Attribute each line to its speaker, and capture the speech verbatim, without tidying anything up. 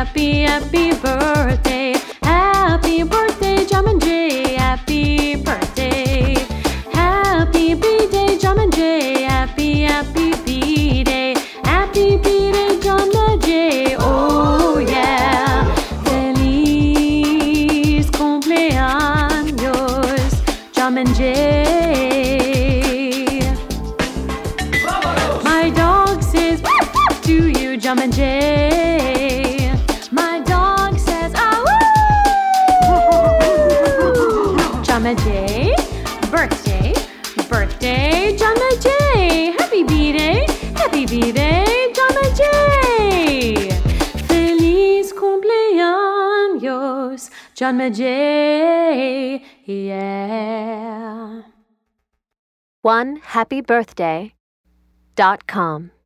Speaker 1: happy, happy birthday. Happy birthday, Jumanji. Happy birthday. Happy B-Day, Jumanji. Happy, happy B-Day. Happy B-Day, Jumanji. Oh yeah. Feliz cumpleaños, Jumanji. My dog says to you, Jumanji. My dog says, ah woo! Jumanji, birthday, birthday, Jumanji. Happy B-Day, happy B-Day, Jumanji. Feliz cumpleaños, Jumanji. Yeah.
Speaker 2: One happy birthday dot com